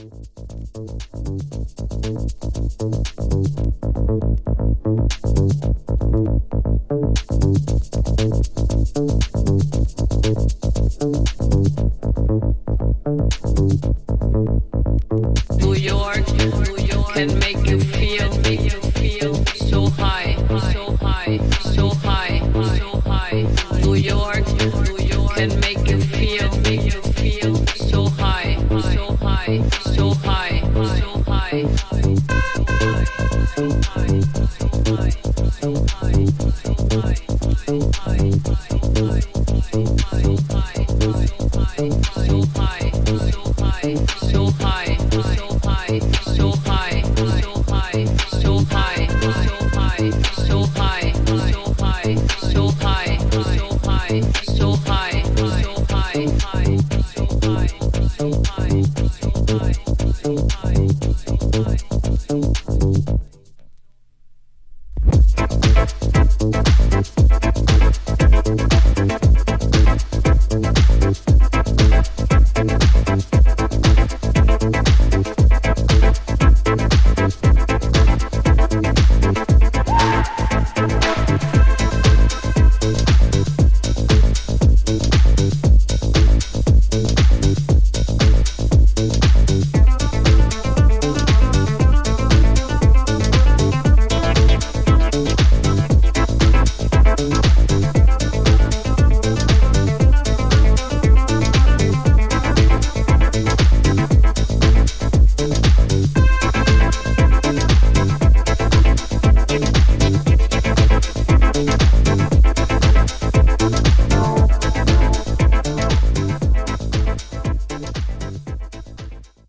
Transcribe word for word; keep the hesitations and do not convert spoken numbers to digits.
New York, New York can make you feel, make you feel so high, so high, so high, so high. New York, New York can make you feel, make you feel so high, so high, so high, so high. So high, so high, so high, so high, so high, so high, so high, so high, so high, so high.